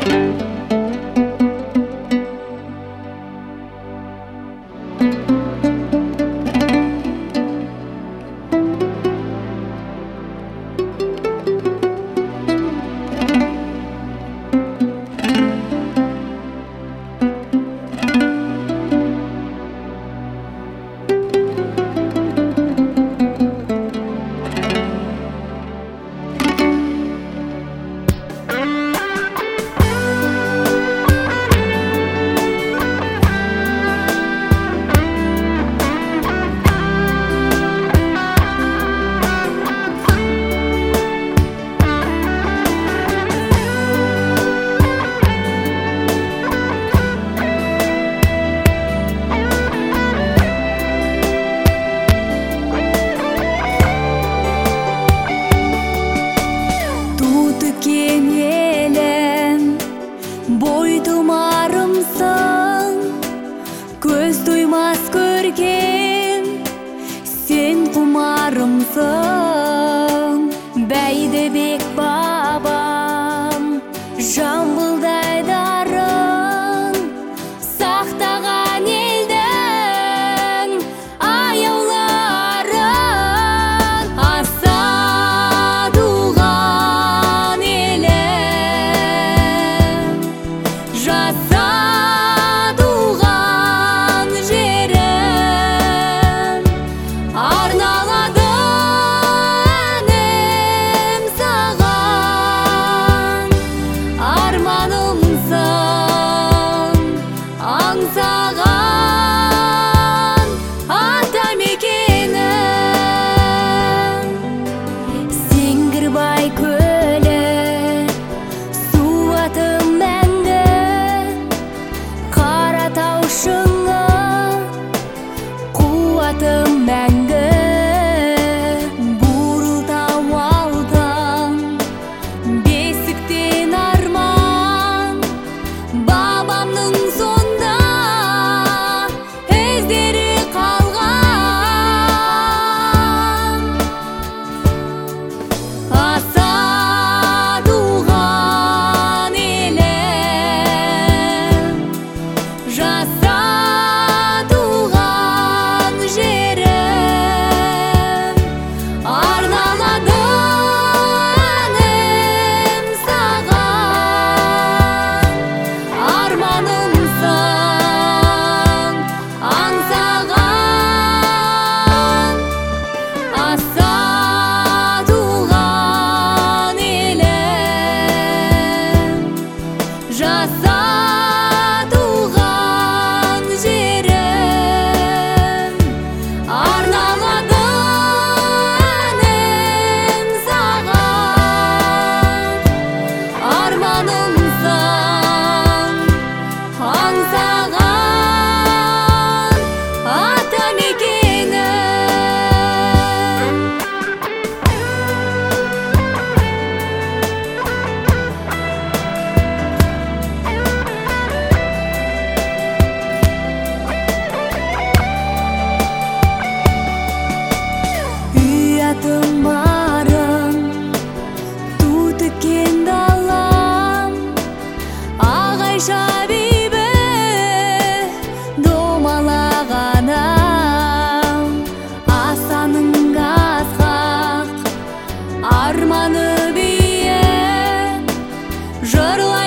Бой тұмарымсың, көз тоймас көрген, сен құмарымсың. Бәйдібек бабам, жамбылдай дарын, сақтаған елдің аяуларын. Аса туған елім, жаса туған жерім, арналады әнім саған. Арманымсың аңсаған атамекенім. Сеңгірбай көлі суатым мәңгі, Қаратау шыңы қуатым мәңгі. Бурылтау алтын, бесіктен арман, бабамның сонда іздері қалған. Аса туған елім, жаса туған жерім, арналады әнім саған. Арманымсың аңсаған, аса туған елім, жаса туған жерім, арналады әнім саған. Арманымсың аңсаған атамекенім. Ұятым барым, ту тіккен далам, Ағайша бейбі домалағанам. Асаның асқақ арманы бие, жырлар